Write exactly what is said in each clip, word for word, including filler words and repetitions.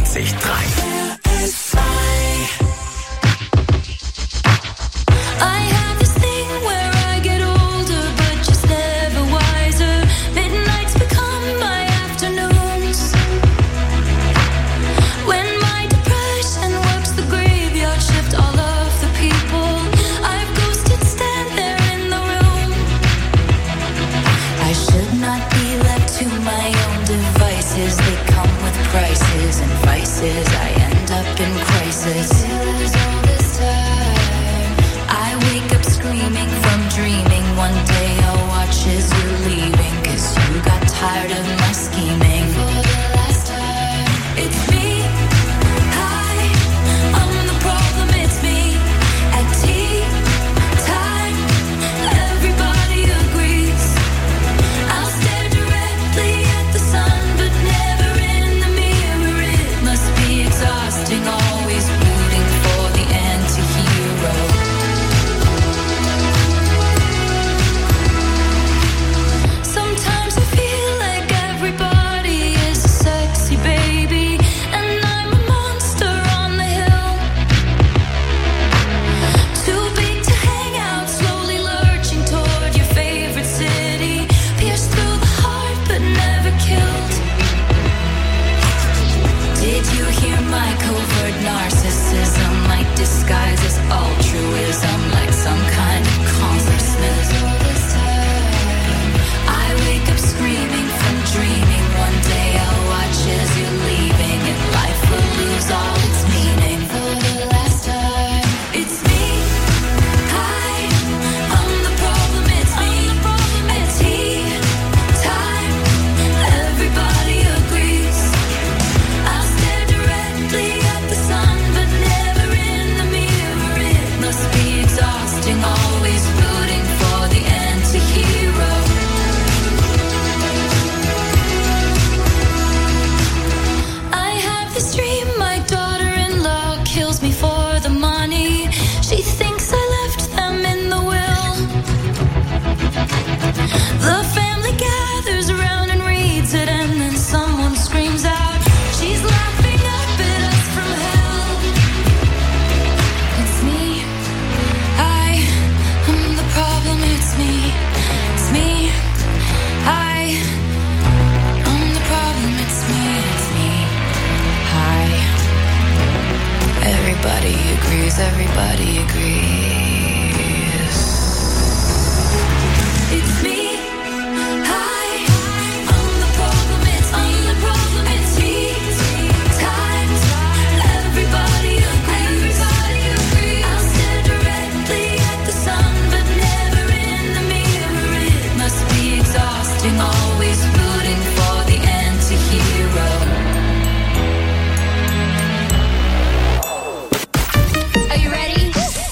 vierundneunzig Komma drei. I end up in crisis. All this time, I wake up screaming from dreaming. One day I'll watch as you're leaving, 'cause you got tired of my scheming. For the last time, it's me. Hi, I'm the problem, it's me. At tea time, everybody agrees. I'll stare directly at the sun, but never in the mirror. It must be exhausting, always rooting for the anti-hero. Sometimes I feel like everybody is a sexy baby, and I'm a monster on the hill. Too big to hang out, slowly lurching toward your favorite city. Pierced through the heart, but never killed. Did you hear my covert narcissism? Like disguise as altruism, like some kind of consciousness. All this time, I wake up screaming from dreaming. One day I'll watch as you're leaving, and life will lose all its meaning. For the last time, it's me. Hi, I'm the problem, it's me. At tea time, everybody agrees. I'll stare directly at the sun, but never in the mirror. It must be exhausting, always rooting for the anti-hero. I have this dream, my daughter-in-law kills me for the money. She thinks I left them in the will. The family gathers around and reads it, and then someone screams out, she's laughing up at us from hell. It's me. I am the problem, it's me. It's me. I am the problem, it's me. It's me. Hi. Everybody agrees, everybody agrees. It's me. Hi. I'm the problem, it's me. I'm the problem, it's me. Times, everybody agrees. Everybody agrees. I'll stare directly at the sun, but never in the mirror. It must be exhausting, always rooting for the anti-hero. Are you ready?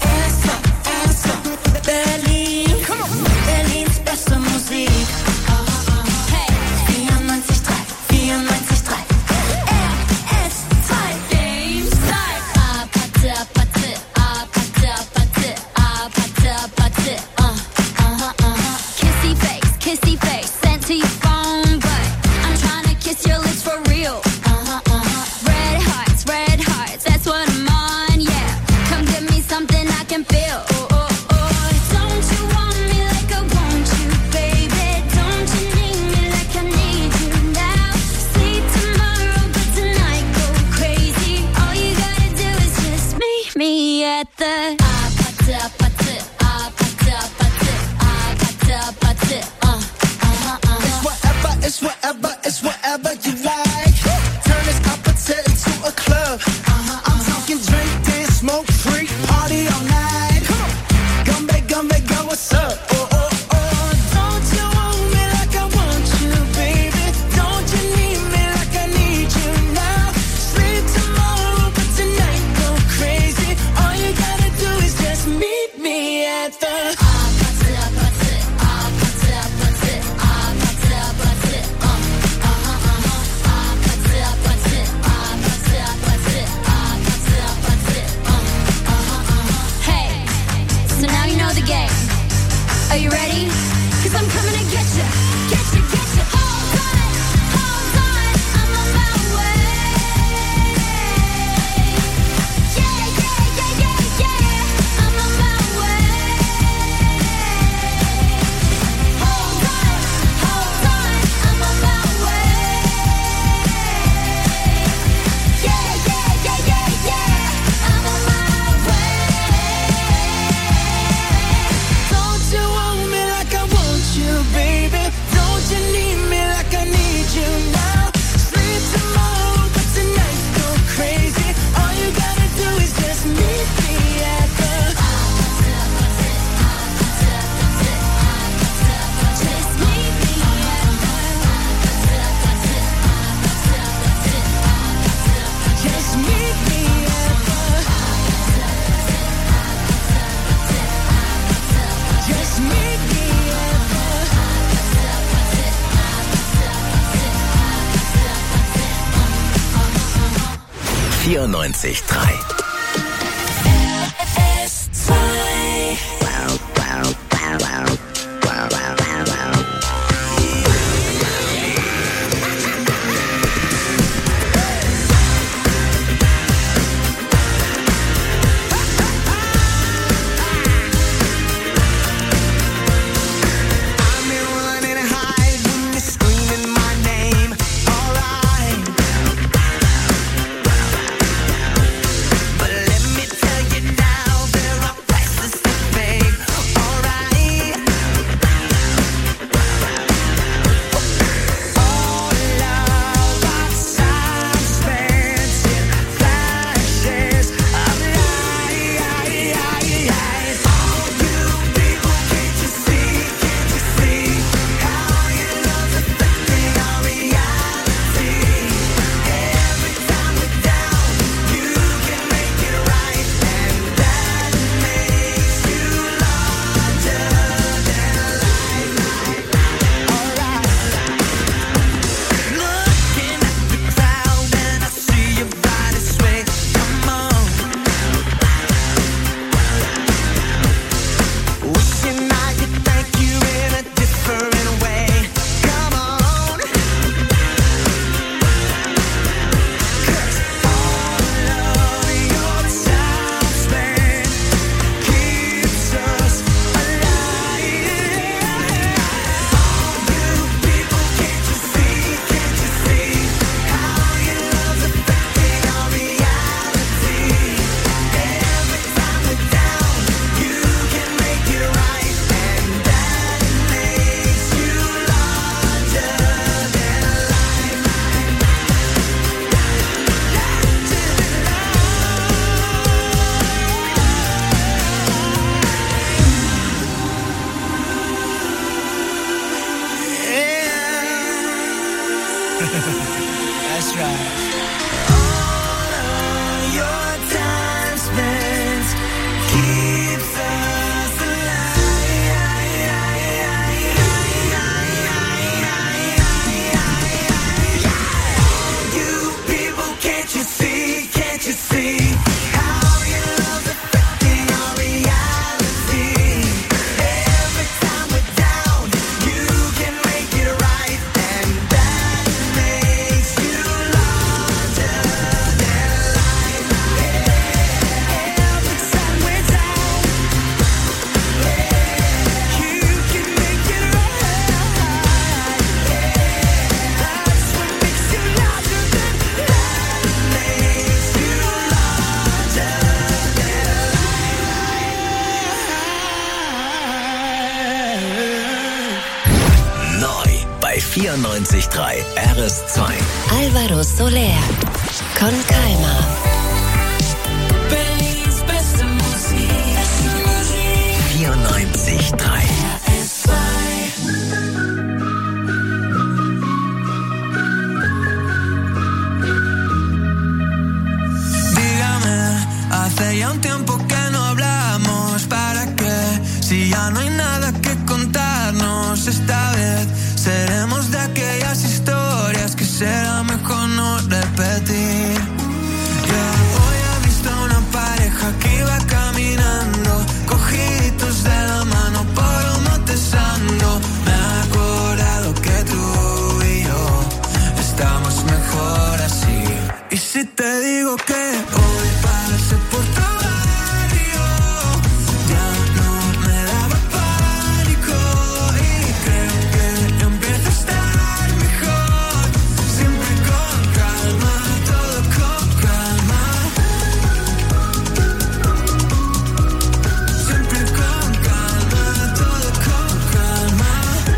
Berlin, Berlins beste Musik. Hey. vierundneunzig Komma drei, vierundneunzig Komma drei. R S zwei. Games start. Ah, patte, patte, ah, patte, patte, ah, patte, patte, uh, uh-huh, uh-huh. Kissy face, kissy face, sent to your phone, but I'm trying to kiss your lips for real. Uh-huh, uh-huh. Red hearts, red hearts, that's what I'm on, yeah. Come give me something I can feel. Oh, oh, oh. Don't you want me like I want you, baby? Don't you need me like I need you now? Sleep tomorrow, but tonight go crazy. All you gotta do is just meet me at the ah, patte, patte, ah, patte, patte, ah, patte, patte, uh, uh-huh, uh-huh. It's whatever, it's whatever, it's whatever you like. Turn this opposite into a club. I'm talking drink, dance, smoke, free, party all night. Gumbe, gumbe, go, what's up? Oh, oh, oh. Don't you want me like I want you, baby? Don't you need me like I need you now? Sleep tomorrow, but tonight go crazy. All you gotta do is just meet me at the Ah, patte, patte, ah, patte, patte, ah, patte, patte, uh, uh-huh, uh-huh. Ah, patte, patte, ah, patte, patte, ah, patte, patte, uh, uh-huh, uh-huh. Hey, so now you know the game. Are you ready? 'Cause I'm coming to get you, get you, get you. Hold on, hold on, I'm on my way. vierundneunzig Komma drei. That's right. All of your time spent keeps us alive. You people, can't you see, can't you see how your love's affecting our reality? Every time we're down, you can make it right, and that makes you larger than life. Every time we're down, you can make it right. That's what makes you larger than life. Makes you larger than life. Neu bei vierundneunzig Komma drei R S zwei. Alvaro Soler con Calma. Berlins beste Musik. vierundneunzig Komma drei. R S zwei. Dígame, hace ya un tiempo que no hablamos. ¿Para qué? Si ya no hay nada que contarnos. Esta vez seremos de aquellas historias que será mejor no repetir. Ya hoy he visto a una pareja que iba caminando, cogiditos de la mano por un monte santo. Me he acordado que tú y yo estamos mejor así. Y si te digo que hoy pasé por tu barrio, ya no me daba pánico y creo que ya empieza a estar mejor. Siempre con calma, todo con calma. Siempre con calma, todo con calma.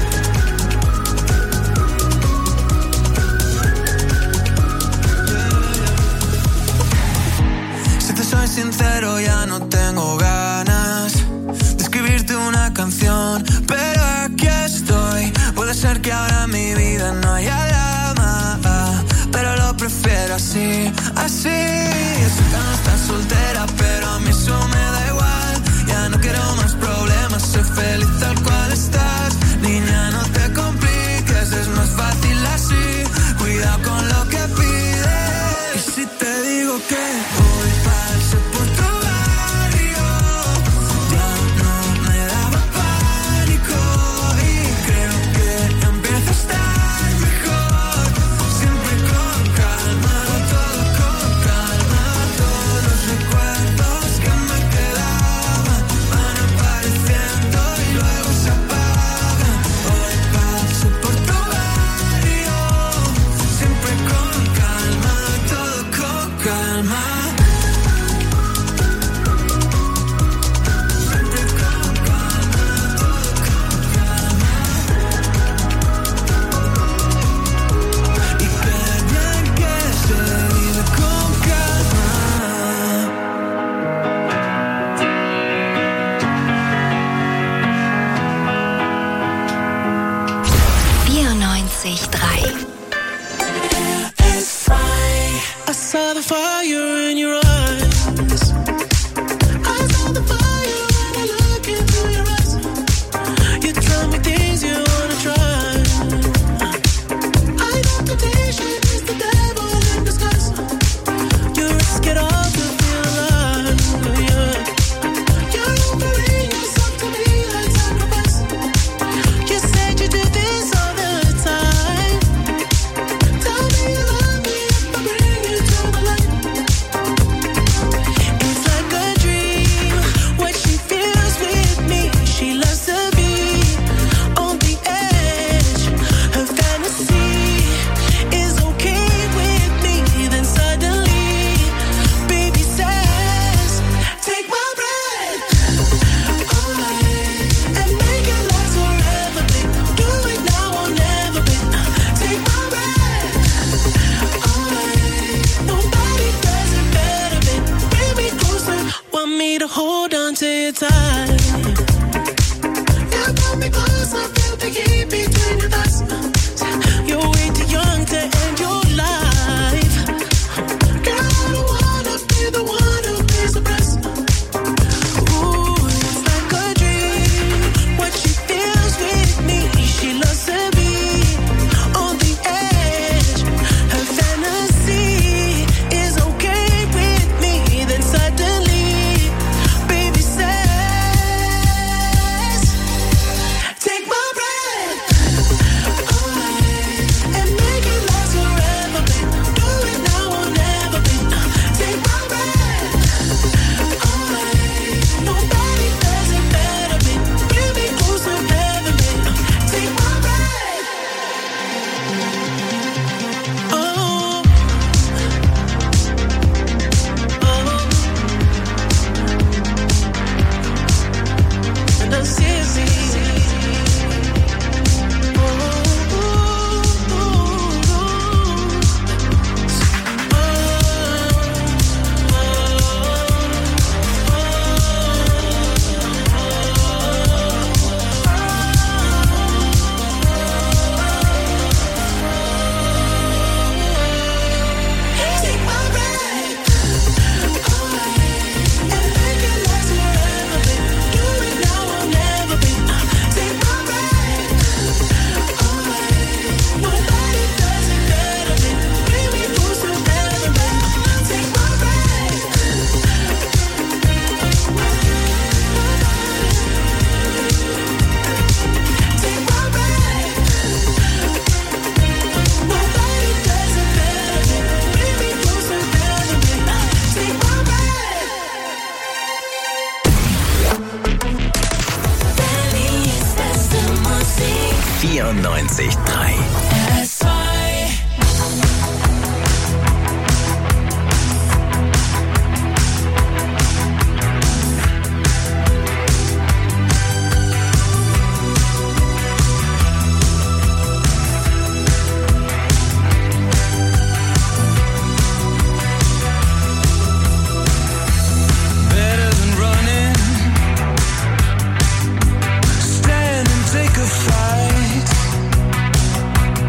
Si te soy sincero, ya no tengo ganas de escribirte una canción, pero aquí estoy. Puede ser que ahora en mi vida no haya drama, pero lo prefiero así, así. Sé que no estás soltera, pero a mí eso me da igual. Ya no quiero más problemas, soy feliz tal cual estás. Niña, no te compliques, es más fácil así. Cuidado con lo que pides. Y si te digo que vierundneunzig Komma drei. I saw the fire in your eyes. I saw the fire when I look into your eyes. You tell me things you wanna try. I know temptation is the devil in disguise. You risk it all to feel alive, yeah. You're offering yourself to me like sacrifice. You said you do this all the time. Tell me you love me if I bring you to the light. It's like a dream, what she feels with me. She loves to be on the edge. Her fantasy is okay with me. Then suddenly, baby says, take my breath away and make it last forever, babe. Do it now or never, babe. Take my breath away. Nobody does it better, babe. Bring me closer, want me to hold on to you tight. You got me close, I feel the heat between your thighs. You're way too young to end your life. Girl, I don't wanna be the one who pays the price. Ooh, it's like a dream, what she feels with me. She loves to be on the edge. Her fantasy is okay with me. Then suddenly, baby says, take my breath away and make it last forever, babe. Do it now or never, babe. Take my breath away. Nobody does it better, babe. Bring me closer, heaven, babe. Take my breath. Oh, oh, and I see it. Take my breath away and make it last forever, babe. Do it now or never, babe. Take my breath away. Nobody does it better, babe. Bring me closer, heaven, babe. Take my breath Take my breath. Nobody does it better, babe. Bring me closer, heaven, babe. Take my breath. Berlins beste Musik. vierundneunzig Komma drei. S zwei. Better than running. Stand and take a fight.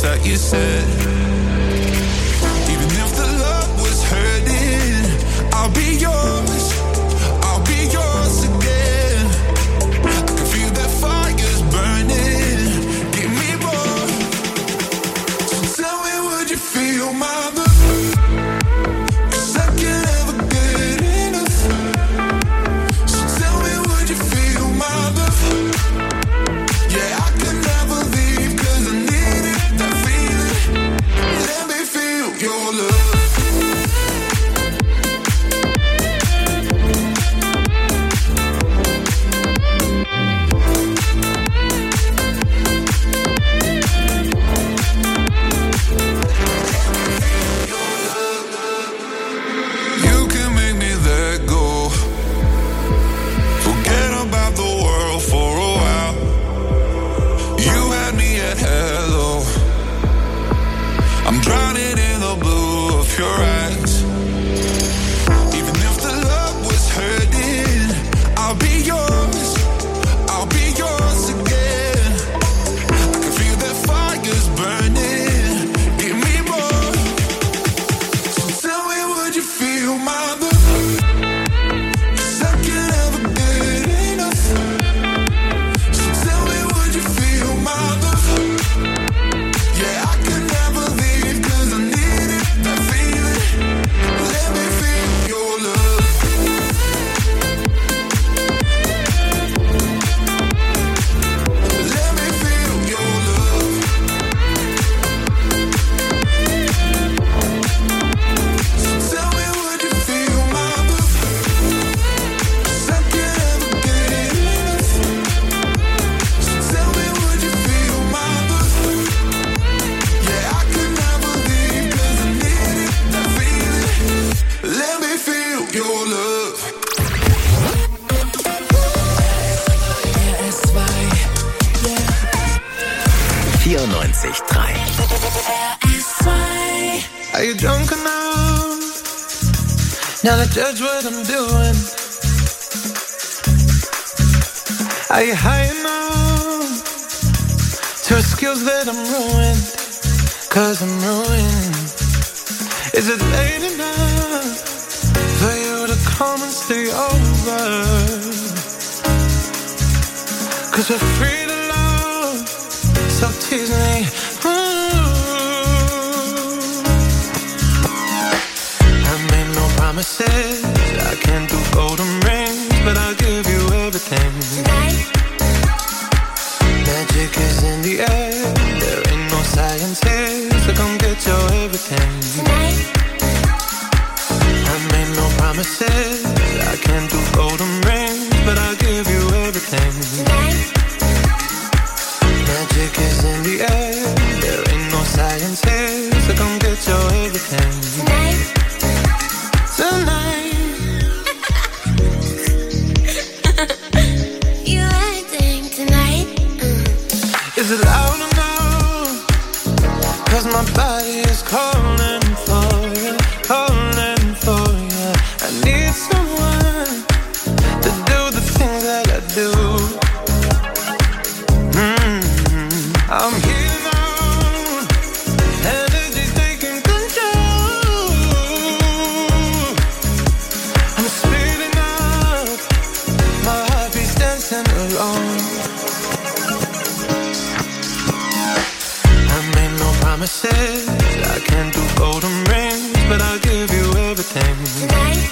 that you said. Even if the love was hurting, I'll be yours, I'll be yours again. I can feel that fire's burning, give me more. So tell me, would you feel my love? vierundneunzig Komma drei. Are you drunk enough now to judge what I'm doing? Are you high enough to excuse that I'm ruined? Cause I'm ruined. Is it late enough for you to come and stay over? Cause we're free to love, so tease me. Promises, I can't do golden rings, but I'll give you everything. Tonight. Magic is in the air, there ain't no science here, so come get your everything. Tonight. I made no promises, I can't do golden rings, but I'll give you everything. Tonight. Magic is in the air, there ain't no science here, so come get your everything. Tonight. Tonight. You acting tonight. Mm. Is it loud enough? Cause my body is calling for you, calling for you. I need someone to do the things that I do. Mm-hmm. I'm here. Promises, I can't do golden rings, but I'll give you everything. Tonight.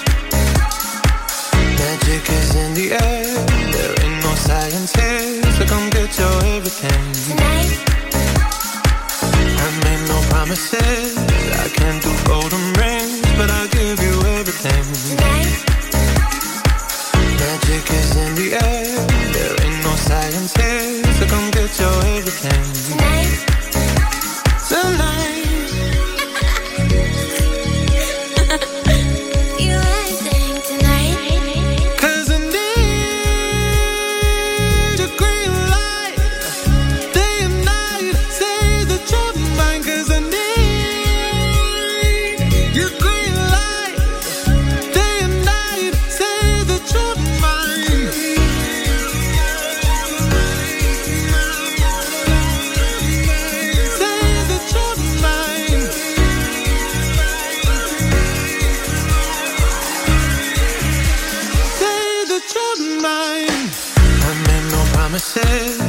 Magic is in the air, there ain't no science here, so come get your everything. Tonight. I made no promises, I can't do golden rings, but I'll give you everything. Tonight. Magic is in the air, there ain't no science here, so come get your everything. Tonight. Tonight. You acting tonight. Cause I need your green light, day and night, say that you're mine. Cause I need your green light, day and night, say that you're mine.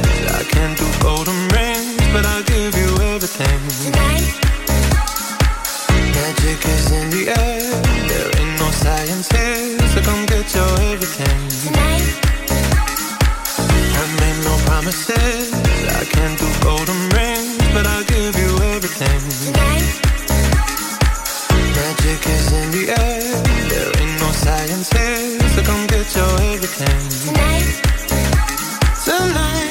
I can't do golden rings, but I'll give you everything. Tonight. Magic is in the air, there ain't no science here, so come get your everything. Tonight. I made no promises, I can't do golden rings, but I'll give you everything. Tonight. Magic is in the air, there ain't no science here, so come get your everything. Tonight. Tonight.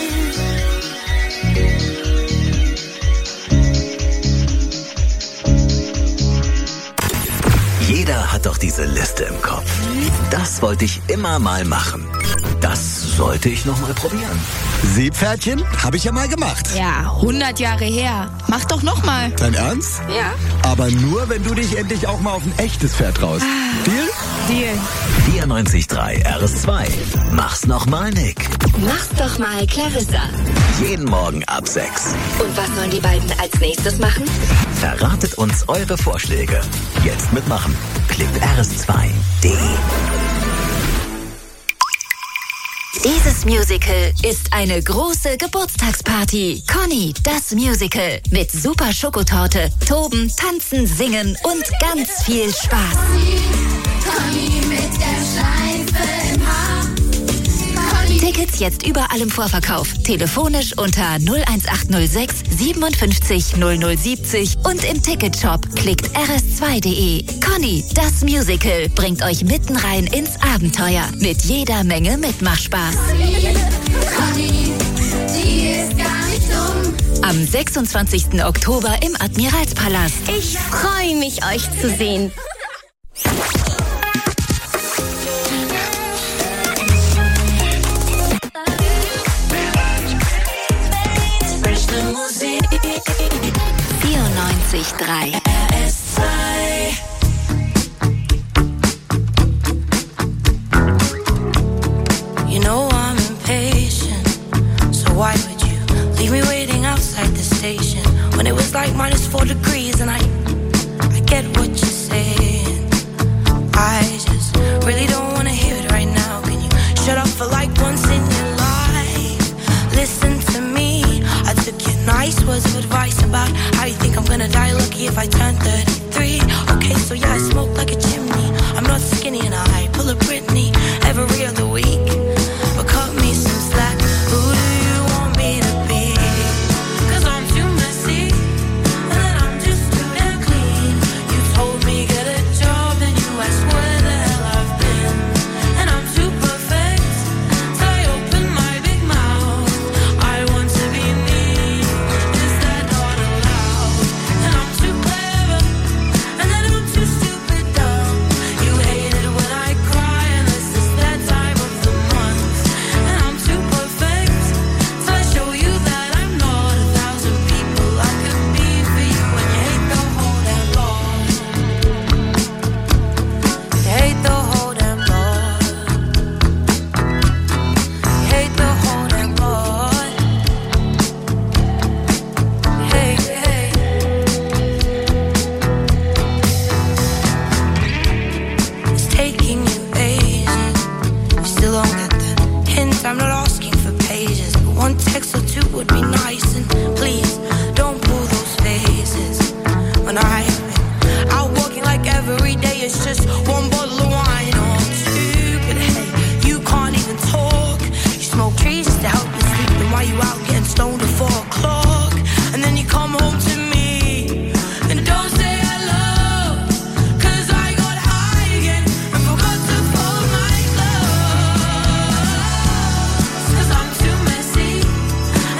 Jeder hat doch diese Liste im Kopf. Das wollte ich immer mal machen. Das sollte ich noch mal probieren. Seepferdchen? Habe ich ja mal gemacht. Ja, hundert Jahre her. Mach doch noch mal. Dein Ernst? Ja. Aber nur, wenn du dich endlich auch mal auf ein echtes Pferd traust. Deal? Deal. vierundneunzig Komma drei R S zwei. Mach's noch mal, Nick. Mach's doch mal, Clarissa. Jeden Morgen ab sechs. Und was sollen die beiden als nächstes machen? Verratet uns eure Vorschläge. Jetzt mitmachen. Klickt R S zwei Punkt D E. Dieses Musical ist eine große Geburtstagsparty. Conny, das Musical. Mit super Schokotorte, Toben, Tanzen, Singen und ganz viel Spaß. Conny mit der Schleife im Haar. Conny. Tickets jetzt überall im Vorverkauf. Telefonisch unter null eins acht null sechs siebenundfünfzig null null siebzig und im Ticketshop. Klickt R S zwei Punkt D E. Conny, das Musical, bringt euch mitten rein ins Abenteuer. Mit jeder Menge Mitmachspaß. Conny, die ist gar nicht dumm. Am sechsundzwanzigsten Oktober im Admiralspalast. Ich freue mich, euch zu sehen. vierundneunzig Komma drei R S zwei. You know I'm impatient, so why would you leave me waiting outside the station when it was like minus four degrees? And I, I get what you're saying. I just really don't wanna hear it right now. Can you shut up for like once in your life? Listen to me. I took your nice words of advice about how you think I'm gonna die lucky if I turn thirty-three. Okay, so yeah, I smoke like a chimney. I'm not skinny and I pull a Britney every other week. But cut me some slack. Who do you want me to be? Cause I'm too messy and then I'm just too damn clean. You told me get a job and you asked where the hell I've been. And I'm too perfect, so I open my big mouth. I want to be me. Is that not allowed? And I'm too clever, and then I'm too stupid dumb. You hate it when I cry, and this is that time of the month. And I'm too perfect, so I show you that I'm not a thousand people I could be for you. And you hate the whole damn lot. You hate the whole damn lot. You hate the whole damn lot. Hey, hey. It's taking you ages. You still don't get the hint. I'm not asking for pages, but one text or two would be nice. And please don't pull those faces when I've been out walking like every day. It's just one bottle of wine or two. But hey, you can't even talk. You smoke trees just to help you sleep. And why you out getting stoned at four o'clock? And then you come home to me and don't say hello. Cause I got high again and forgot to fold my clothes. Cause I'm too messy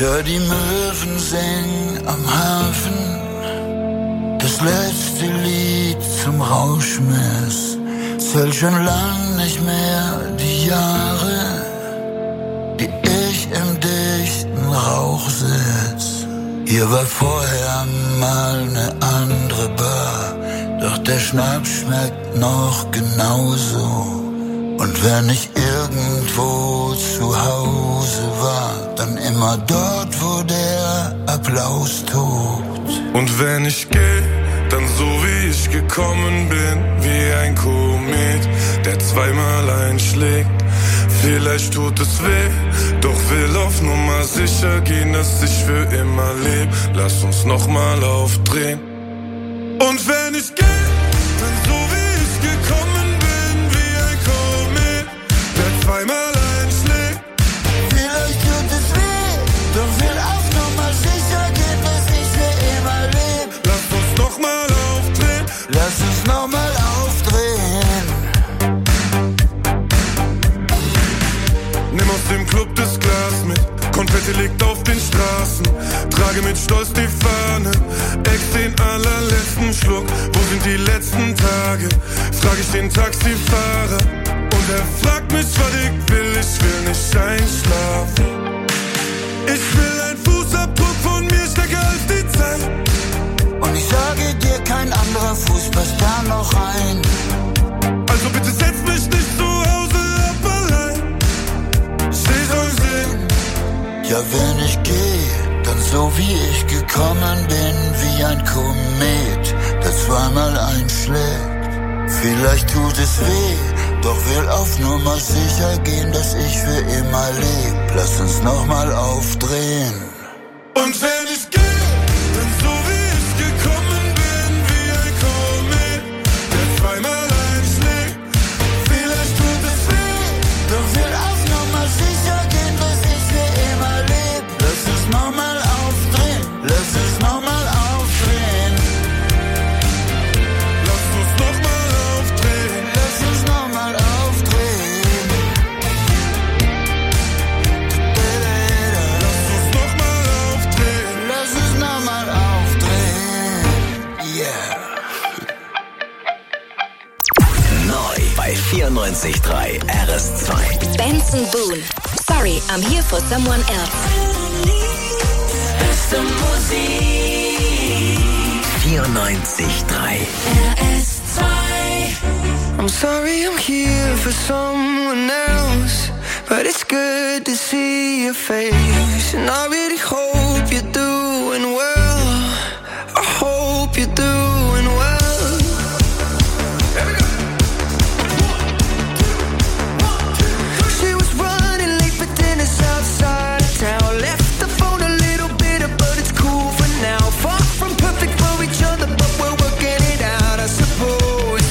hör die Möwen singen am Hafen, das letzte Lied zum Rauschmiss. Zähl schon lang nicht mehr die Jahre, die ich im dichten Rauch sitz. Hier war vorher mal ne andere Bar, doch der Schnaps schmeckt noch genauso. Und wenn ich irgendwo zu Hause war, dann immer dort, wo der Applaus tobt. Und wenn ich geh, dann so wie ich gekommen bin, wie ein Komet, der zweimal einschlägt. Vielleicht tut es weh, doch will auf Nummer sicher gehen, dass ich für immer leb. Lass uns nochmal aufdrehen. Und wenn ich geh, dann so wie ich gekommen bin, wie ein Komet, der zweimal einschlägt. Vielleicht tut es weh, doch will auf Nummer sicher gehen, dass ich für immer leb. Lass uns nochmal aufdrehen. Lass uns nochmal aufdrehen. Nimm aus dem Club das Glas mit, Konfetti liegt auf den Straßen. Trage mit Stolz die Fahne, ex den allerletzten Schluck. Wo sind die letzten Tage? Frag ich den Taxifahrer. Und er fragt mich, was ich will, ich will nicht einschlafen. Ich will ein Fußabdruck von mir stärker als die Zeit. Und ich sage dir, kein anderer Fuß passt da noch rein. Also bitte setz mich nicht zu Hause ab allein. Steh soll sehen. Ja, wenn ich geh, dann so wie ich gekommen bin, wie ein Komet, der zweimal einschlägt. Vielleicht tut es weh, doch will auf Nummer sicher gehen, dass ich für immer leb. Lass uns nochmal aufdrehen. Und wenn ich geh, dann so wie ich gekommen bin, wie ein Komet, der zweimal einschlägt. Vielleicht tut es weh, doch will auf Nummer sicher gehen, dass ich für immer leb. Lass uns nochmal aufdrehen, lass uns nochmal aufdrehen. Lass uns nochmal aufdrehen. Lass uns nochmal aufdrehen. Lass uns nochmal aufdrehen. Lass uns nochmal aufdrehen. Yeah. Neu bei vierundneunzig Komma drei R S zwei. Benson Boone. Sorry, I'm here for someone else. Beste Musik. vierundneunzig Komma drei R S zwei. I'm sorry I'm here for someone else, but it's good to see your face. And I really hope you're doing well. I hope you're doing well. She was running late for dinner outside of town. Left the phone a little bitter, but it's cool for now. Far from perfect for each other, but we're working it out, I suppose.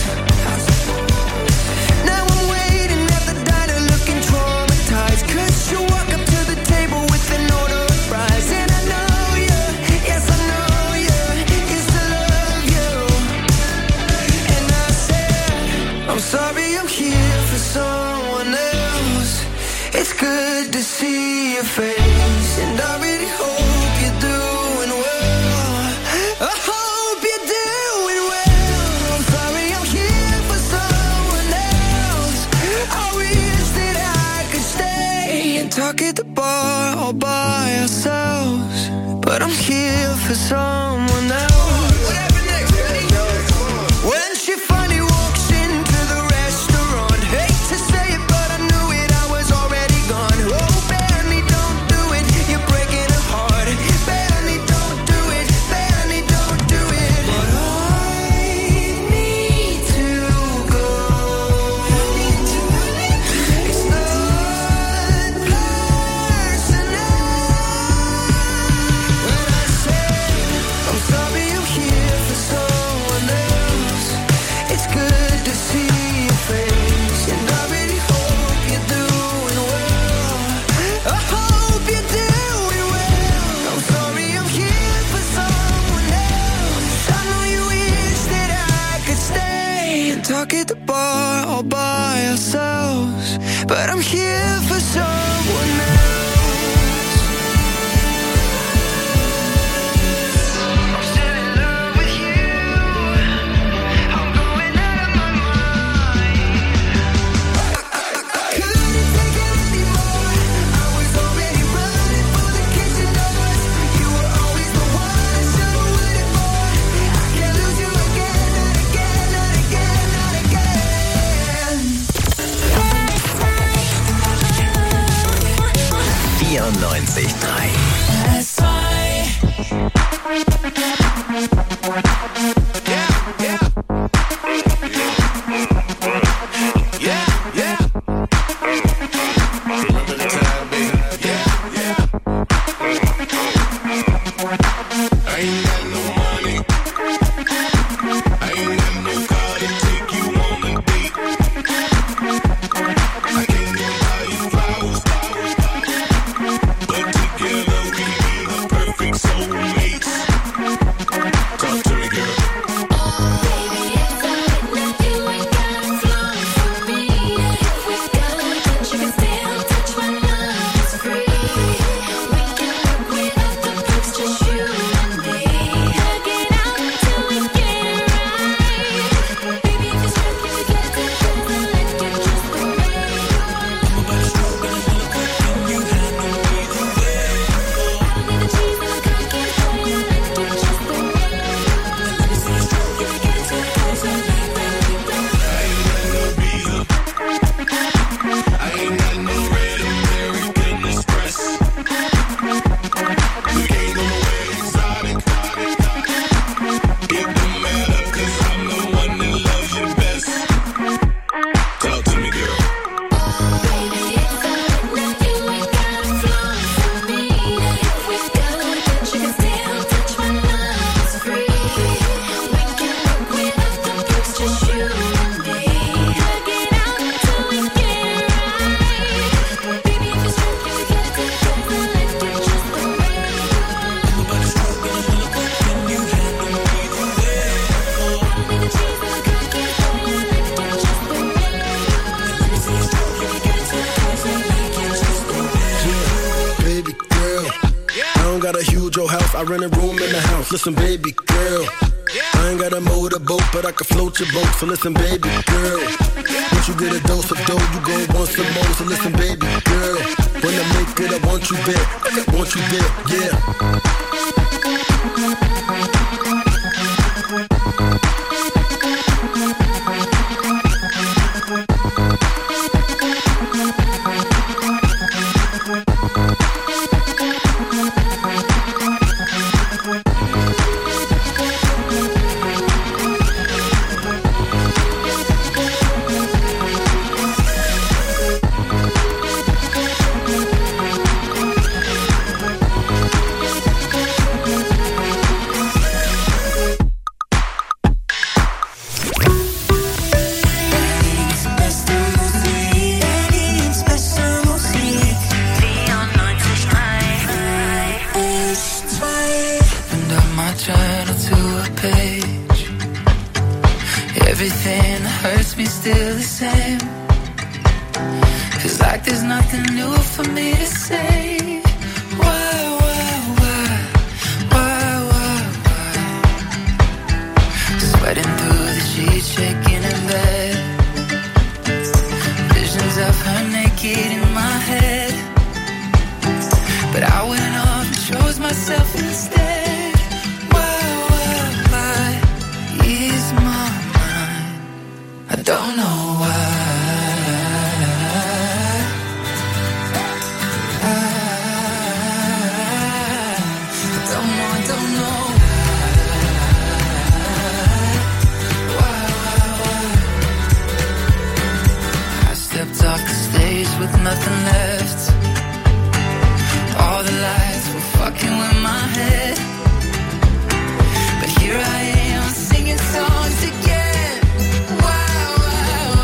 Now I'm waiting at the diner looking traumatized, 'cause you walk up to the table with an order of fries. And I know you, yes I know you, used to love you. And I said, I'm sorry I'm here for someone else. It's good to see your face, and I really hope you're doing well. I hope you're doing well. I'm sorry I'm here for someone else. I wish that I could stay and talk at the bar all by ourselves, but I'm here for someone else. When she finally walks into the restaurant, hate to say it, but I knew it, I was already gone. Oh, Benny, don't do it, you're breaking her heart. Benny, don't do it, Benny, don't do it. But I need to go. It's not personal. When I say I'm sorry I'm here for someone else, it's good to see your face, and I really hope you're doing well. I hope you're doing well. I'm sorry I'm here for someone else. I know you wish that I could stay and talk at the bar all by ourselves, but I'm here for someone else. I rent a room in the house. Listen, baby girl, I ain't got a motorboat, but I can float your boat. So listen, baby girl, once you get a dose of dough, you go want some more. So listen, baby girl, when I make it, I want you there. I want you there, yeah. Here I am singing songs again. Wow, wow,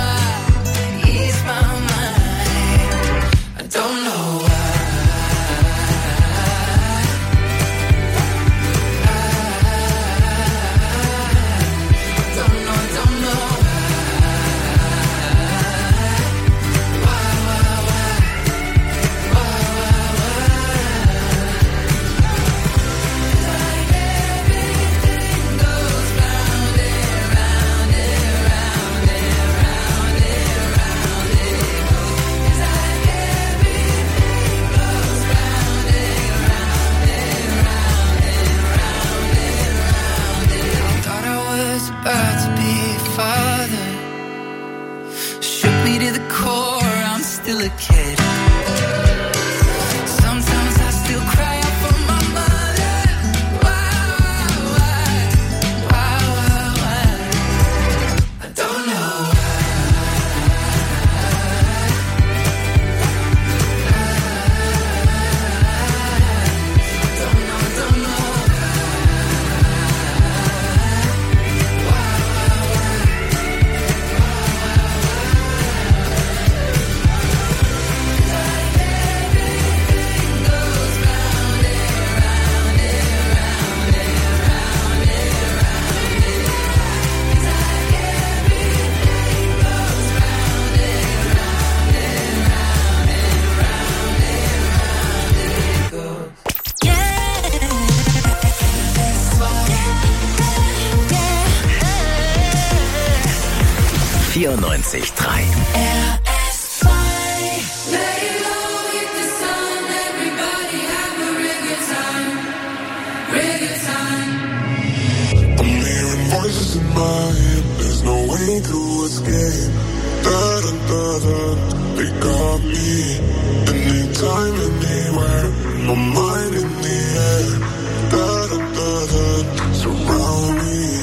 vierundneunzig Komma drei. R S zwei. Lay low, hit the sun, everybody have a real good time. Real good time. I'm hearing voices in my head, there's no way to escape. Da da da da, they got me. Anytime, anywhere, my mind in the air. Da da da da, surround me.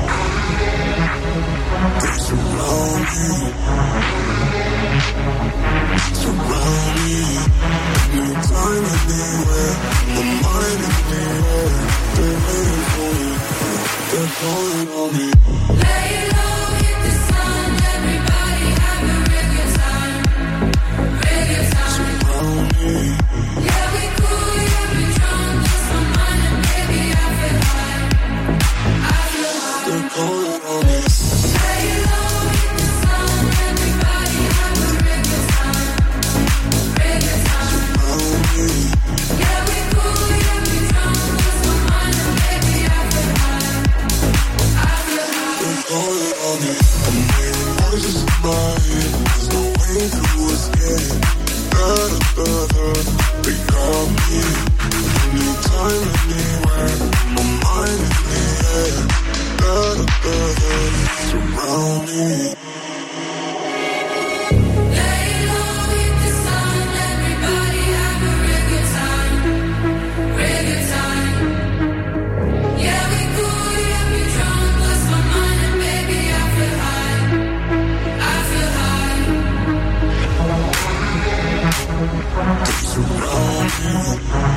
They surround me. Surround me. Anytime, anywhere, my mind in the air. They're waiting for me. They're calling on me. Lay low, hit the sun, everybody have a real good time. Real good time. Surround me. Yeah, we cool, yeah, we drunk, lost my mind and baby I feel high. I feel high. They're calling on me. Lay low, hit the sun, everybody have a real good time. Real good time. Surround me. Yeah, we cool, yeah, we drunk, lost my mind and baby I feel high. I feel high. They're calling on me. I'm hearing voices in my head. There's no way to escape. Da da da da, they got me. Anytime, anywhere, my mind in the air. Da da da da, surround me. Lay low, hit the sun, everybody have a real good time. Real good time. Yeah, we cool, yeah, we drunk, lost my mind and baby I feel high. I feel high. They surround me.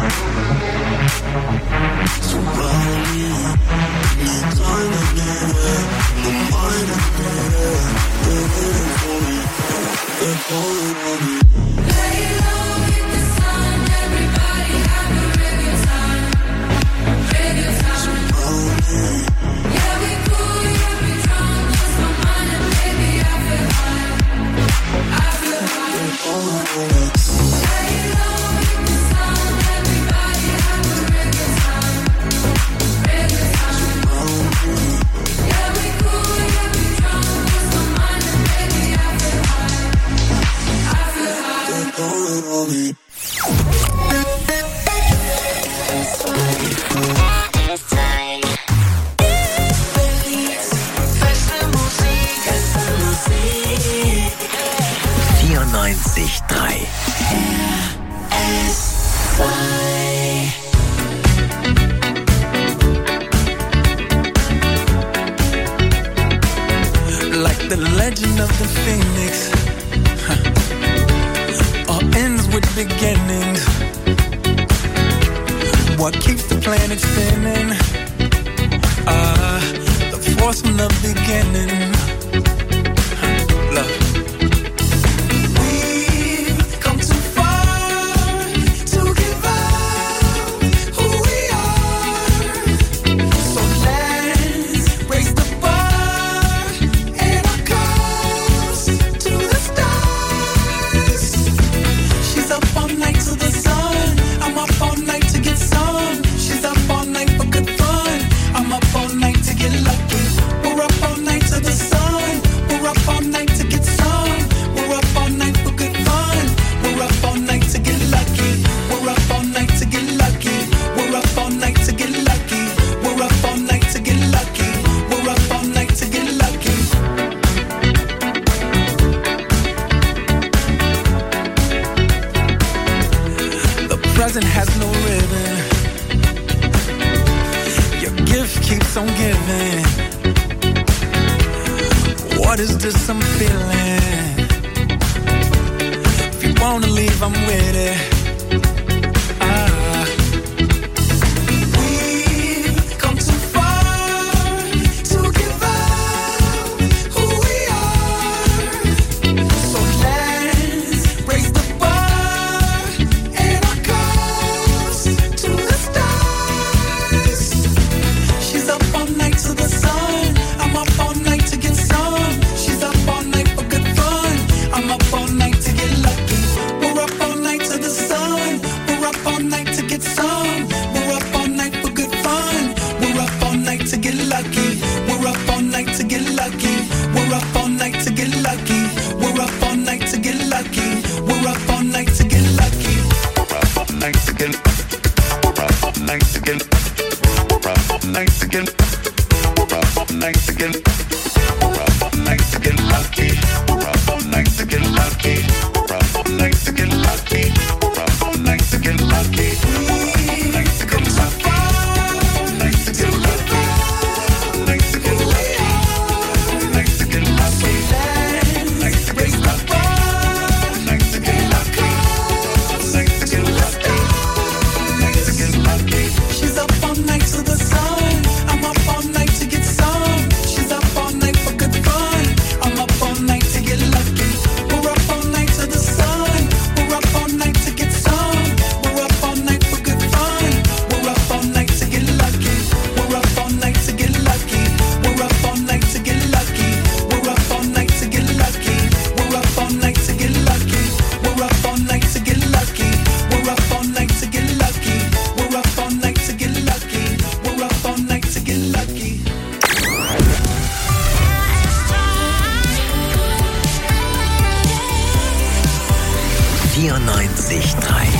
Surround me. Anytime, anywhere, my mind in the air. They're waiting for me. They're calling on me. Lay low, hit the sun, everybody have a real good time. Real good time. Surround me. Yeah, we cool, yeah, we drunk, lost my mind and baby I feel high. I feel high. They're calling on me. Lay low, hit the sun, everybody have a real good time. Real good time. Surround me. Yeah, we cool, yeah, we drunk, lost my mind and baby I feel high. I feel high. They're calling on me. vierundneunzig Komma drei. Like the legend of the phoenix, huh. All ends with beginnings. What keeps the planet spinning? Ah, the force from the beginning. Huh. Love. We've come too far to give up who we are. So let's raise the bar and our cups to the stars. She's up all night to the sun. I'm up all night to get some. She's up all night for good fun. I'm up all night to get lucky. We're up all night to the sun. We're up all night to get some. We're up all night for good fun. We're up all night to get lucky. We're up all night to get lucky. We're up all night to get lucky. We're up all night to get lucky. We're up all night to get lucky. The present has no ribbon. Your gift keeps on giving. What is this I'm feeling? If you wanna leave, I'm with it. Ah. We've come too far to give up who we are. So let's raise the bar and our cups to the stars. She's up all night to the sun. I'm up all night to get some. She's up all night for good fun. I'm up all night to get lucky. We're up all night to the sun. again. We're up all night again. We're up all night again. We're up all night again. Lucky. We're up all night again. Lucky. We're up all night again. Lucky. We're up all night again. Lucky. Night again. Lucky. Night again. Lucky. Night again. Lucky. Night again. Lucky. Night again. Lucky. Night again. Lucky. Night again. Lucky. Night again. Lucky. She's up all night to the sun. I'm up all night to get some. She's up all night for good fun. I'm up all night to get lucky. We're up all night to the sun. We're up all night to get some. We're up all night for good fun. We're up all night to get lucky. We're up all night to get lucky. We're up all night to get lucky. We're up all night to get lucky. We're up all night to get lucky. We're up all night to get lucky. We're up all night to get lucky. We're up all night to get lucky. We're up all night to get lucky. vierundneunzig Komma drei.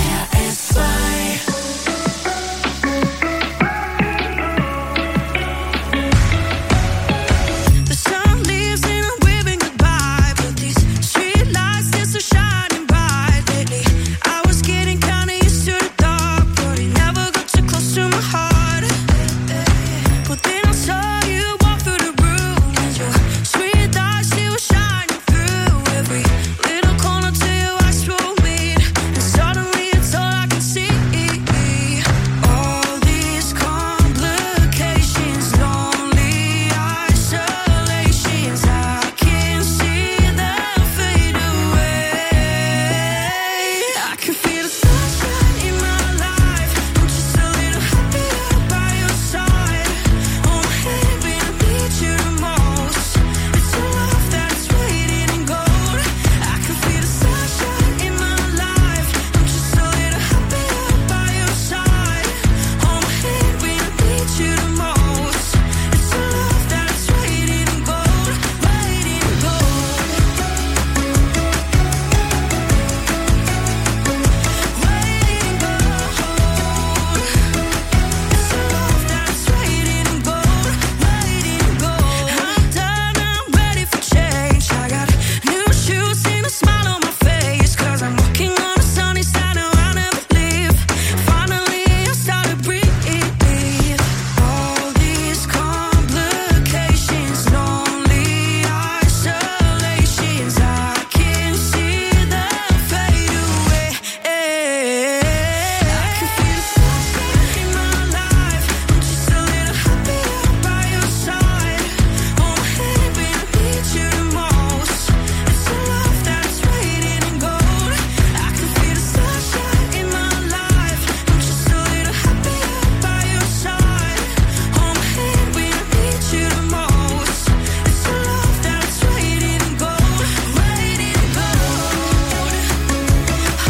The sun leaves and I'm waving goodbye, but these street lights they're so shining bright lately. I was getting kinda used to the dark, but it never got too close to my heart. But then I saw you walk through the room, and your sweet lights they were shining through every little corner till your eyes for me. And suddenly it's all I can see. All these complications, lonely isolations, I can see them fade away. I can feel the sunshine in my life. I'm just a little happier by your side. Oh, baby, I need you the most. It's a love that's waiting in gold. I can feel the sunshine in my life. I'm just a little happier by your side. Oh, baby, I need you the most. It's a love that's waiting in gold, waiting in gold. Waiting in gold. It's a love that's waiting in gold, waiting in gold. I'm done, I'm ready for change. I got new shoes and a smile on my face, 'cause I'm walking on the sunny side and I never leave. Finally I started breathing. All these complications, lonely isolations, I can see them fade away. I can feel the sunshine in my life. I'm just a little happier by your side. Oh, baby, I need you the most. It's a love that's waiting in gold. I can feel the sunshine in my life. I'm just a little happier by your side. Oh, baby, I need you the most. It's a love that's waiting in gold, waiting in gold. Oh,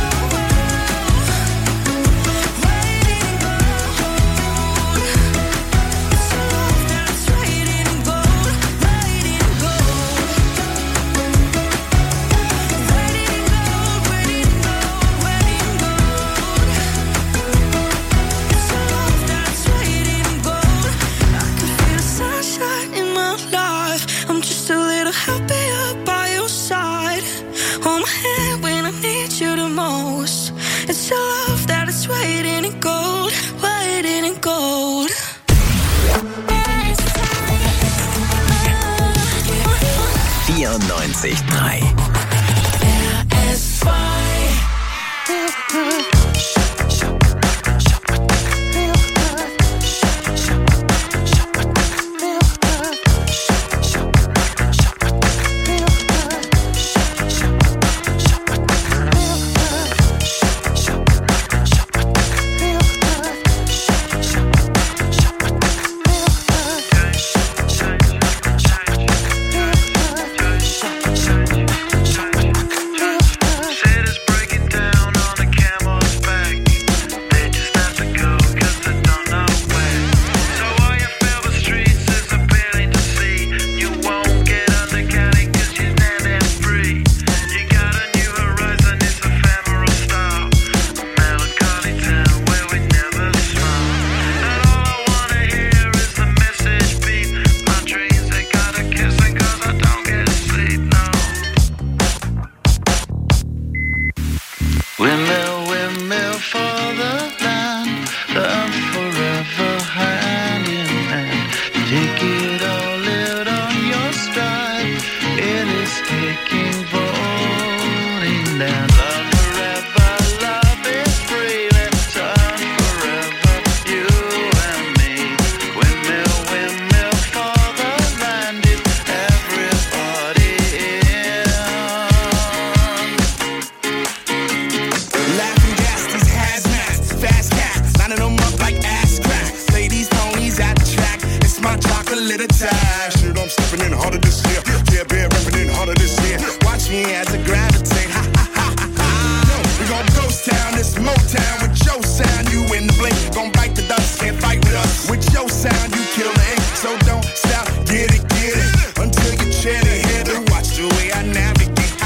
waiting in gold. It's a love that's waiting in gold, waiting in gold. Waiting in gold, waiting in gold, waiting in gold. It's a love that's waiting in gold. I can feel the sunshine in my life. I'm just a little happier by your side. Hold my hand when I need you the most. It's a love that is waiting in gold, waiting in gold. vierundneunzig Komma drei. little time. Shit, I'm stepping in harder this year. Yeah, been repping in harder this year. Watch me as I gravitate. Ha ha ha ha ha. We gon' ghost town, this Motown with your sound. You in the blink, gon' bite the dust, can't fight with us. With your sound, you kill the ink, so don't stop. Get it, get it, until you chin it hit it. Watch the way I navigate.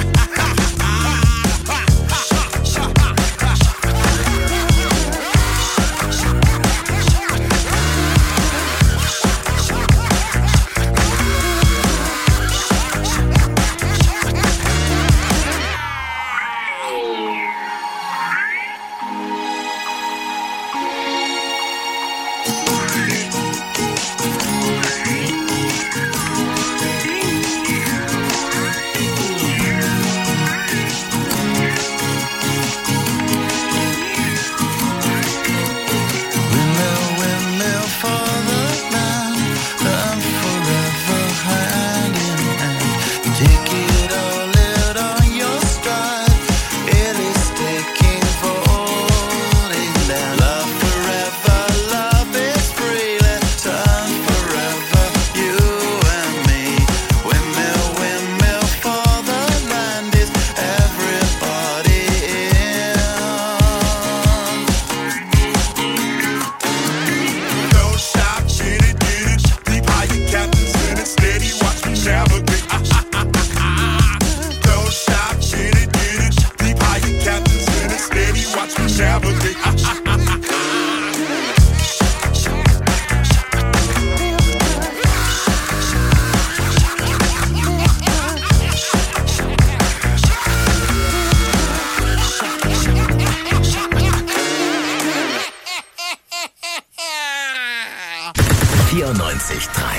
vierundneunzig Komma drei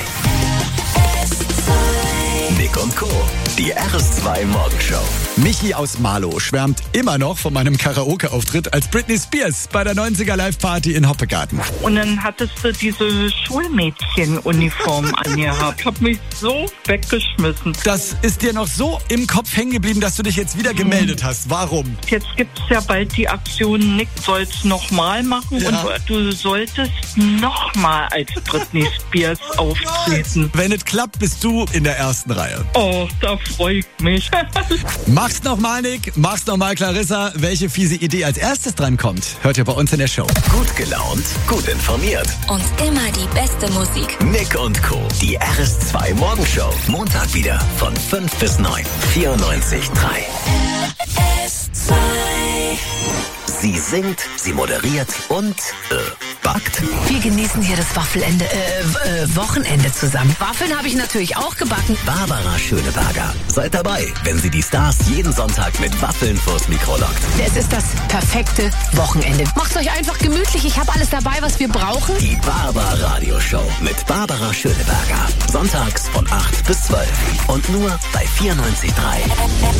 Nick und Co. Die R S zwei Morgenshow. Michi aus Marlow schwärmt immer noch von meinem Karaoke-Auftritt als Britney Spears bei der neunziger Live-Party in Hoppegarten. Und dann hattest du diese Schulmädchen-Uniform angehabt. Ich hab mich so weggeschmissen. Das ist dir noch so im Kopf hängen geblieben, dass du dich jetzt wieder gemeldet hast. Warum? Jetzt gibt's ja bald die Aktion, Nick soll's nochmal machen Ja. und du solltest nochmal als Britney Spears auftreten. Wenn es klappt, bist du in der ersten Reihe. Oh, da freu ich mich. Mach's nochmal, Nick. Mach's nochmal, Clarissa. Welche fiese Idee als erstes dran kommt, hört ihr bei uns in der Show. Gut gelaunt, gut informiert. Und immer die beste Musik. Nick und Co. Die R S zwei Morgenshow. Montag wieder von fünf bis neun. vierundneunzig Komma drei R S zwei. Sie singt, sie moderiert und äh, backt. Wir genießen hier das Waffelende, äh, äh, Wochenende zusammen. Waffeln habe ich natürlich auch gebacken. Barbara Schöneberger. Seid dabei, wenn sie die Stars jeden Sonntag mit Waffeln vors Mikro lockt. Es ist das perfekte Wochenende. Macht's euch einfach gemütlich. Ich habe alles dabei, was wir brauchen. Die Barbara Radio Show mit Barbara Schöneberger. Sonntags von acht bis zwölf. Und nur bei vierundneunzig Komma drei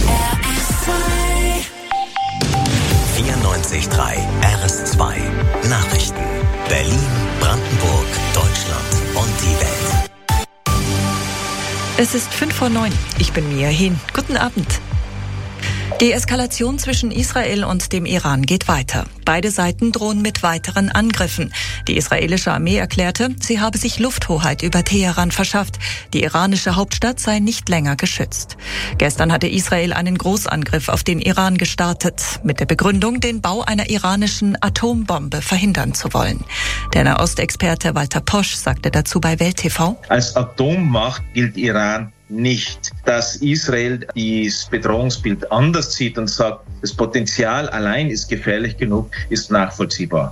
vierundneunzig Komma drei R S zwei. Nachrichten. Berlin, Brandenburg, Deutschland und die Welt. Es ist fünf vor neun. Ich bin Mia Hin. Guten Abend. Die Eskalation zwischen Israel und dem Iran geht weiter. Beide Seiten drohen mit weiteren Angriffen. Die israelische Armee erklärte, sie habe sich Lufthoheit über Teheran verschafft. Die iranische Hauptstadt sei nicht länger geschützt. Gestern hatte Israel einen Großangriff auf den Iran gestartet, mit der Begründung, den Bau einer iranischen Atombombe verhindern zu wollen. Der Nahostexperte Walter Posch sagte dazu bei Welt T V: Als Atommacht gilt Iran nicht, dass Israel das Bedrohungsbild anders sieht und sagt, das Potenzial allein ist gefährlich genug, ist nachvollziehbar.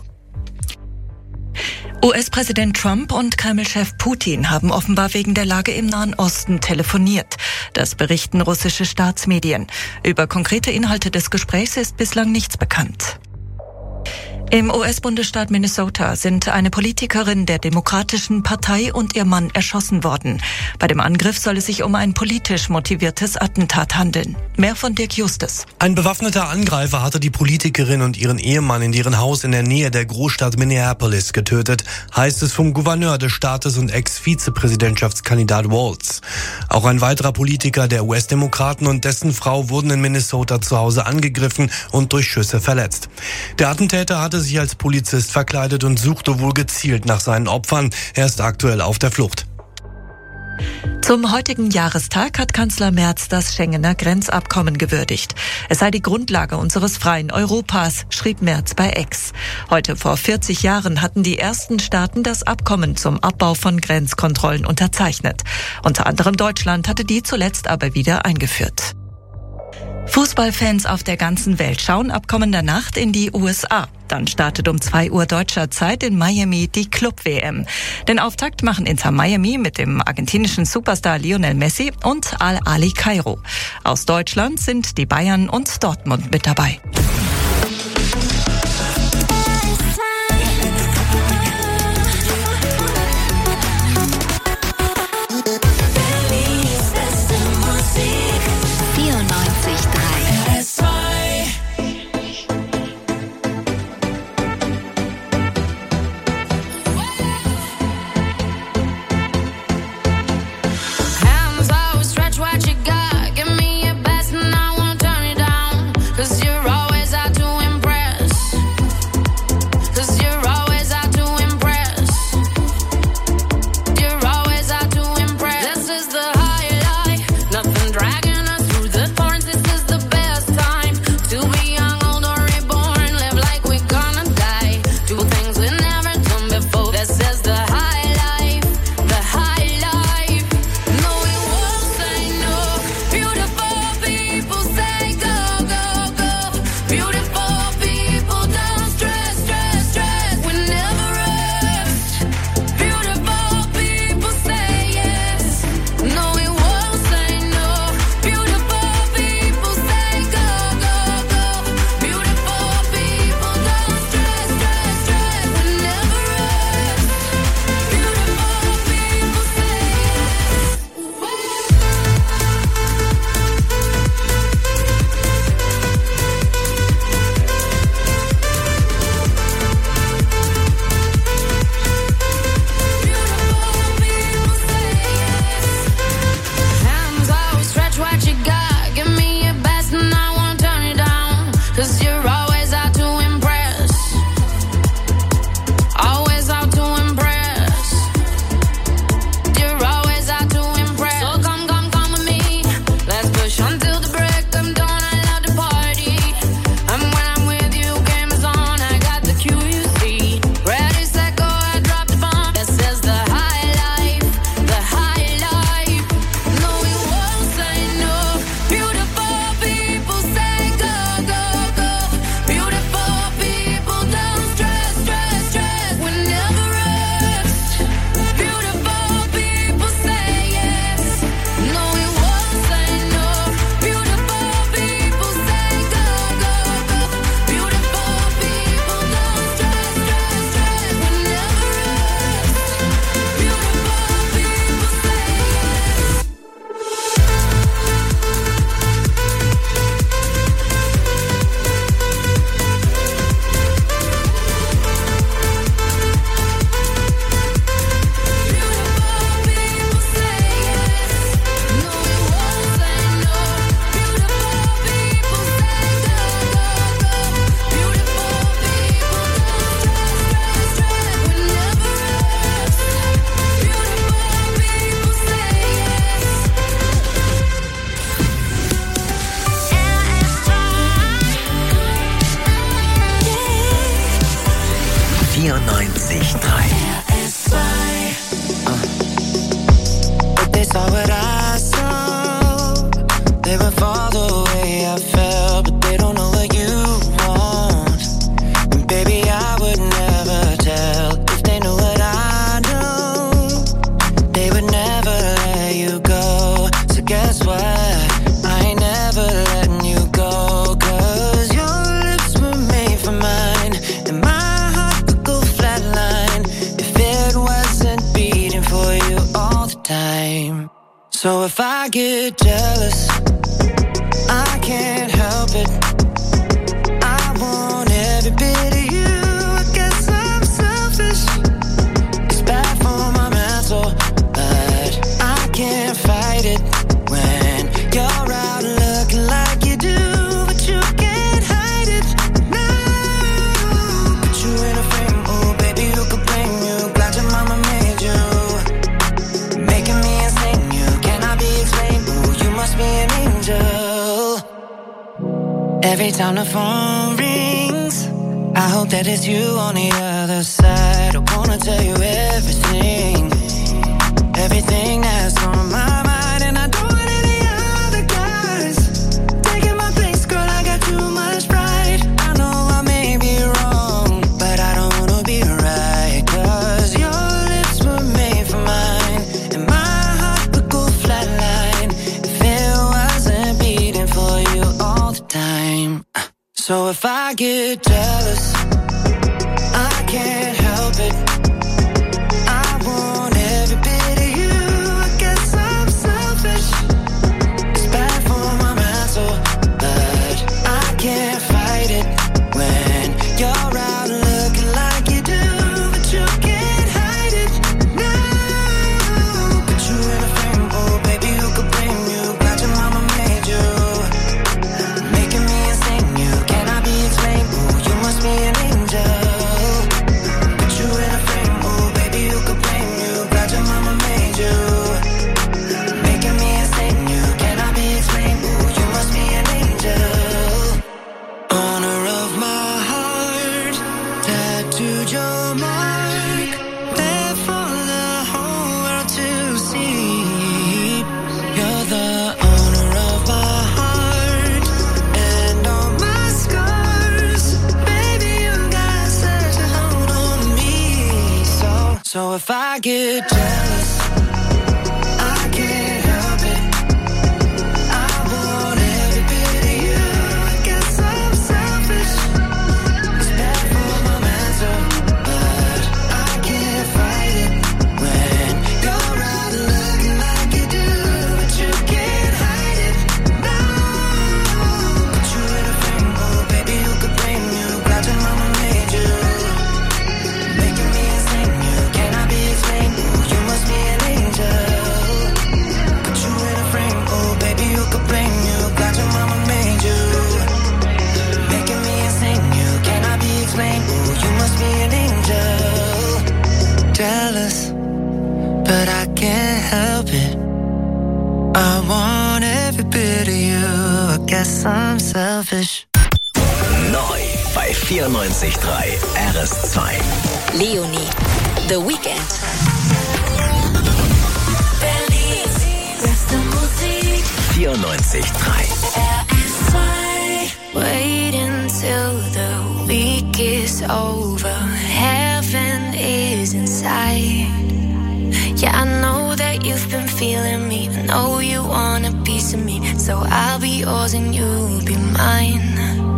U S-Präsident Trump und Kreml-Chef Putin haben offenbar wegen der Lage im Nahen Osten telefoniert. Das berichten russische Staatsmedien. Über konkrete Inhalte des Gesprächs ist bislang nichts bekannt. Im U S-Bundesstaat Minnesota sind eine Politikerin der Demokratischen Partei und ihr Mann erschossen worden. Bei dem Angriff soll es sich um ein politisch motiviertes Attentat handeln. Mehr von Dirk Justus. Ein bewaffneter Angreifer hatte die Politikerin und ihren Ehemann in deren Haus in der Nähe der Großstadt Minneapolis getötet, heißt es vom Gouverneur des Staates und Ex-Vizepräsidentschaftskandidat Walz. Auch ein weiterer Politiker der U S-Demokraten und dessen Frau wurden in Minnesota zu Hause angegriffen und durch Schüsse verletzt. Der Attentäter hatte sich als Polizist verkleidet und suchte wohl gezielt nach seinen Opfern. Er ist aktuell auf der Flucht. Zum heutigen Jahrestag hat Kanzler Merz das Schengener Grenzabkommen gewürdigt. Es sei die Grundlage unseres freien Europas, schrieb Merz bei X. Heute vor vierzig Jahren hatten die ersten Staaten das Abkommen zum Abbau von Grenzkontrollen unterzeichnet. Unter anderem Deutschland hatte die zuletzt aber wieder eingeführt. Fußballfans auf der ganzen Welt schauen ab kommender Nacht in die U S A. Dann startet um zwei Uhr deutscher Zeit in Miami die Club-W M. Den Auftakt machen Inter Miami mit dem argentinischen Superstar Lionel Messi und Al-Ahly Kairo. Aus Deutschland sind die Bayern und Dortmund mit dabei. vierundneunzig Komma drei. They saw what I saw. They would fall the way I felt, but they don't know what you want. And baby, I would never tell if they knew what I know. They would never let you go. So guess what? I ain't never letting you go. 'Cause your lips were made for mine, and my heart would go flatline if it wasn't beating for you all the time. So if I get jealous, I can't help it. I want every bit of you. I guess I'm selfish. It's bad for my mental, but I can't fight it when you're out looking like you do, but you can't hide it. No, put you in a frame, oh baby, who could blame you? Glad your mama made you, making me insane. You Every time the phone rings, I hope that it's you on the other side. I wanna tell you everything, everything that's on my mind. And I don't want any other guys taking my place, girl, I got too much pride. I know I may be wrong, but I don't wanna be right. Cause your lips were made for mine, and my heart would go flatline if it wasn't beating for you all the time. So if I get jealous, I can't help it. I want every bit of you. I guess I'm selfish. It's bad for my mental, but I can't fight it when you're out looking like you do. But you can't hide it now. Put you in a frame, oh baby, who could blame you? Glad your mama made you, making me insane. You cannot be explained. Oh, you must be an angel. So if I get jealous, I can't help it. I want every bit of you. I guess I'm selfish. It's bad for my mental, but I can't fight it when you're out looking like you do. But you can't hide it now. Put you in a frame, oh baby, who could blame you? Glad your mama made you, making me insane. You must be an angel. Put you in a frame, oh baby, who could blame you? Glad your mama made you, making me insane. You cannot be explained. Oh, you must be an angel. Jealous, but I can't help it. I want every bit of you. I guess I'm selfish. Neu bei vierundneunzig Komma drei R S zwei. Leonie, The Weekend. vierundneunzig Komma drei. Wait until the week is over. Heaven is inside. Yeah, I know that you've been feeling me. I know you want a piece of me. So I'll be yours and you'll be mine.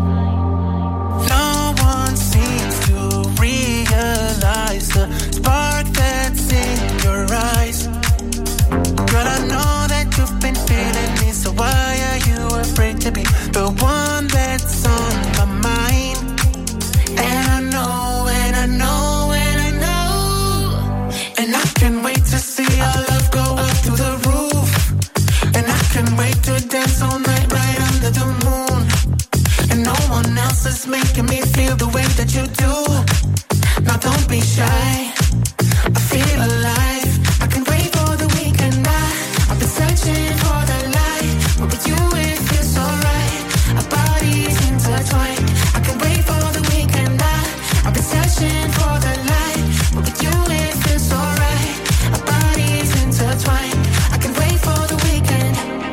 No one seems to realize the spark that's in your eyes. Girl, I know that you've been feeling me, so why are you afraid to be the one that's on my mind? And I know, and I know, and I know, and I can't wait to see our love go up to the roof. And I can't wait to dance all night right under the moon. And no one else is making me feel the way that you do. Now don't be shy, I feel alive. I can wait for the weekend. I, I've been searching for the light, but with you it feels so right. Our bodies intertwined. I can wait for the weekend. I, I've been searching for the light, but with you it feels so right. Our bodies intertwined. I can wait for the weekend.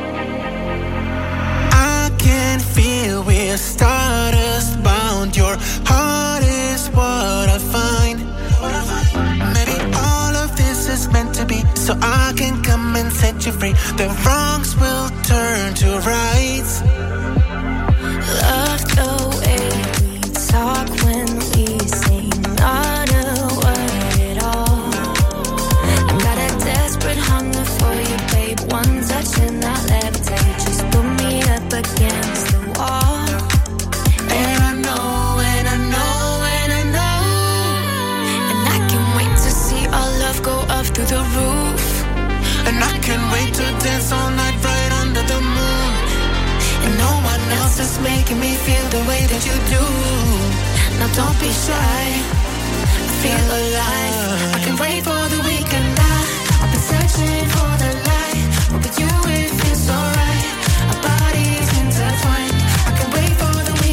I can feel we're stardust bound. Your heart is what I find. Maybe all of this is meant to be, so I can come and set you free. The wrongs will turn to rights. Love the way we talk when we say not a word at all. I got a desperate hunger for you, babe. One touch and I'll levitate. Just put me up against the wall. And I know, and I know, and I know, and I can't wait to see our love go up through the roof. And I can't wait to dance all night right under the moon. And no one else is making me feel the way that you do. Now don't be shy, I feel alive. I can wait for the weekend. I, I've been searching for the light, but with you it feels so right. Our bodies intertwined. I can wait for the weekend.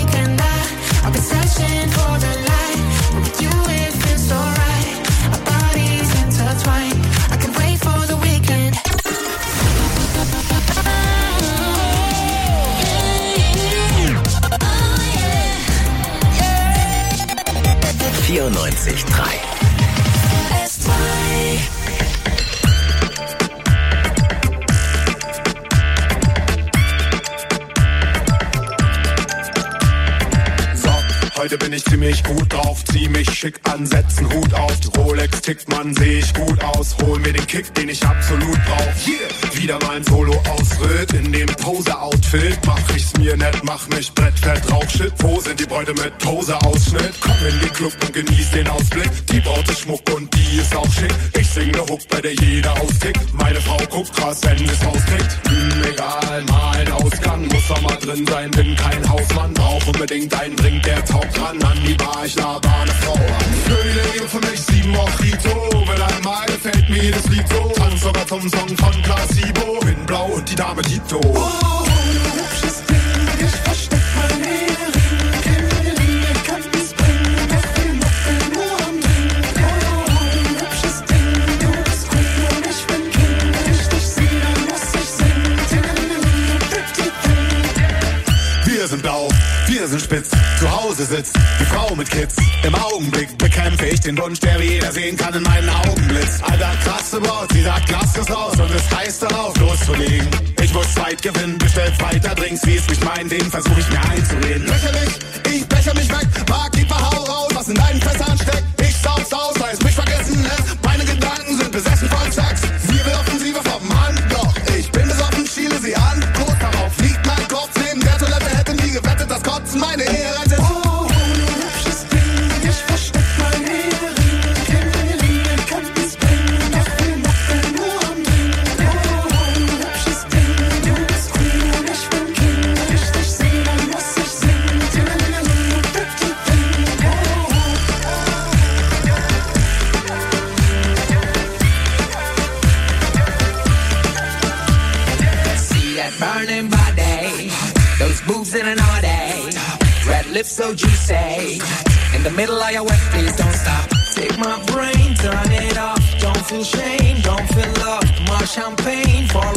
vierundneunzig Komma drei. Heute bin ich ziemlich gut drauf, zieh mich schick an, setz einen Hut auf. Die Rolex tickt, man, seh ich gut aus. Hol mir den Kick, den ich absolut brauch. Yeah. Wieder mal ein Solo-Ausritt in dem Pose-Outfit. Mach ich's mir nett, mach mich brettfett, Rauchshit. Wo sind die Bräute mit Pose-Ausschnitt? Komm in den Club und genieß den Ausblick. Die Braut ist Schmuck und die ist auch schick. Ich sing ne Hook, bei der jeder austickt. Meine Frau guckt krass, wenn es rauskriegt. Hm, egal, mal ein Ausgang. Muss doch mal drin sein, bin kein Hausmann. Brauch unbedingt einen Drink, der taugt ran an die Bar, ich laber eine Frau an. König für mich sieben Mojito, will einmal gefällt mir das Lied so. Tanz sogar zum Song von Placebo, bin blau und die Dame Tito. Oh, oh, hübsches Ding, ich versteck mein Ehering. Keine Linie kann es bringen, doch wir machen nur am Ring. Oh, oh, hübsches Ding, du bist Queen und ich bin King. Wenn ich dich sehe, dann muss ich singen. Wir sind blau, wir sind spitz, zu Hause sitzt die Frau mit Kids. Im Augenblick bekämpfe ich den Wunsch, der wie jeder sehen kann in meinen Augenblitz. Alter, krasse Braut, sie sagt, lass es raus und es heißt darauf loszulegen. Ich muss Zeit gewinnen, bestellt weiter Drinks, wie es nicht mein Ding, versuch ich mir einzureden. Lächerlich, ich becher mich weg, Barkeeper, hau raus, was in deinen Fässern steckt. Ich saug's aus, weil es mich vergessen lässt. Meine Gedanken sind besessen von Sex. Wir will Offensive vom Hand, doch ich bin besoffen, schiele sie an. Kurz darauf liegt mein Kopf neben der Toilette, hätte nie gewettet, dass Kotzen meine Ehe rettet. Oh, hübsches Ding, ich versteck mein Ehering. Keine Linie kann es bringen, doch wir machen nur am Ring. Oh, hübsches Ding, du bist Queen und ich bin King. Wenn ich dich sehe, dann muss ich singen. See that burning body, those boobs in an all-day, red lips so juicy, in the middle of your wet, please don't stop. Take my brain, turn it off, don't feel shame, don't feel love, more champagne for